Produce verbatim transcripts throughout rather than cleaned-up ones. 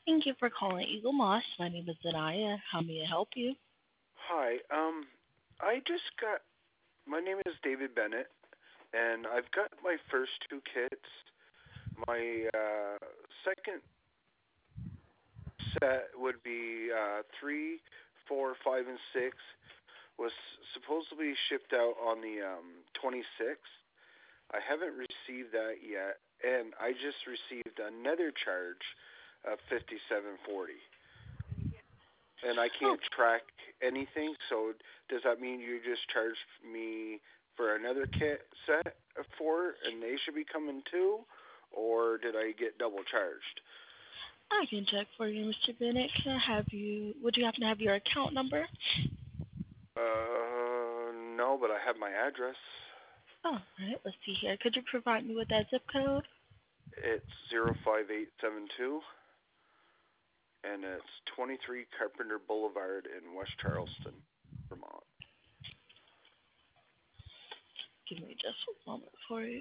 Thank you for calling Eagle Moss. My name is Zanaya. How may I help you? Hi. Um, I just got. My name is David Bennett, and I've got my first two kits. My uh, second set would be uh, three, four, five, and six. Was supposed to be shipped out on the um, twenty-sixth. I haven't received that yet, and I just received another charge of fifty-seven forty. And I Oh, can't track anything. So does that mean you just charged me for another kit set of four, and they should be coming too, or did I get double charged? I can check for you, Mister Bennett. Can I have you? Would you happen to have your account number? Uh, no, but I have my address. Oh, all right. Let's see here. Could you provide me with that zip code? It's zero five eight seven two, and it's twenty-three Carpenter Boulevard in West Charleston, Vermont. Give me just a moment for you.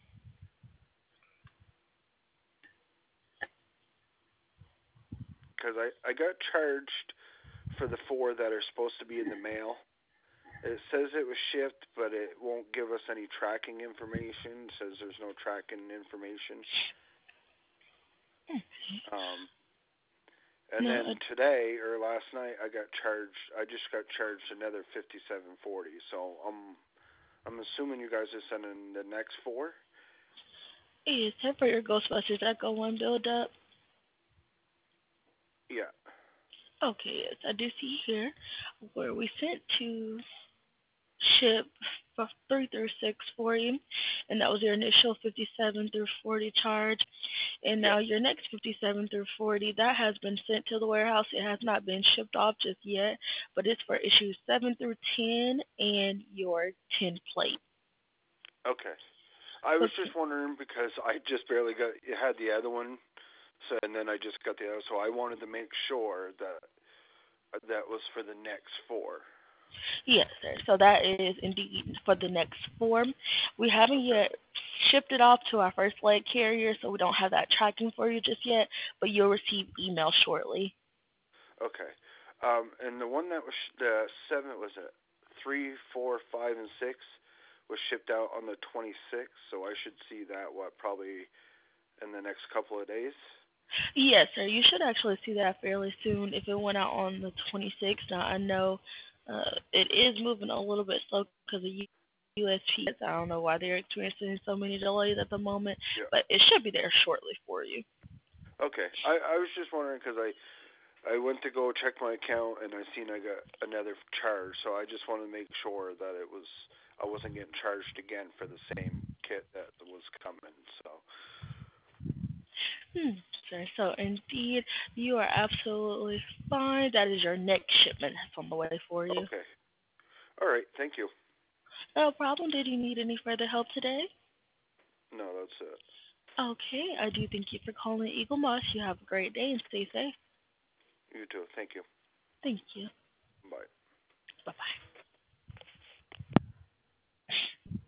Because I, I got charged for the four that are supposed to be in the mail. It says it was shipped, but it won't give us any tracking information. It says there's no tracking information. Hmm. Um, and No, then uh, today or last night, I got charged. I just got charged another fifty-seven forty. So I'm I'm assuming you guys are sending the next four. it's time for your Ghostbusters Echo One build up. Yeah. Okay, yes, I do see here where we sent to ship for three through six for you, and that was your initial fifty-seven through forty charge. And now Yep. your next fifty-seven through forty, that has been sent to the warehouse. It has not been shipped off just yet, but it's for issues seven through ten and your ten plate. Okay. I was Okay. just wondering because I just barely got had the other one, so and then I just got the other. So I wanted to make sure that that was for the next four. Yes, sir. So that is indeed for the next form. We haven't Okay. yet shipped it off to our first leg carrier, so we don't have that tracking for you just yet, but you'll receive email shortly. Okay. Um, and the one that was sh- the seven was it three, four, five, and six was shipped out on the twenty-sixth, so I should see that what probably in the next couple of days. Yes, sir. You should actually see that fairly soon if it went out on the twenty-sixth. Now, I know uh, it is moving a little bit slow because of U S P S. I don't know why they're experiencing so many delays at the moment, Yeah. but it should be there shortly for you. Okay. I I was just wondering because I I went to go check my account and I seen I got another charge, so I just wanted to make sure that it was I wasn't getting charged again for the same kit that was coming. So Hmm, sir. So, indeed, you are absolutely fine. That is your next shipment that's on the way for you. okay. All right. Thank you. No problem. Did you need any further help today? No, that's it. Okay, I do thank you for calling Eagle Moss. You have a great day and stay safe. You too. Thank you. Thank you. Bye. Bye-bye.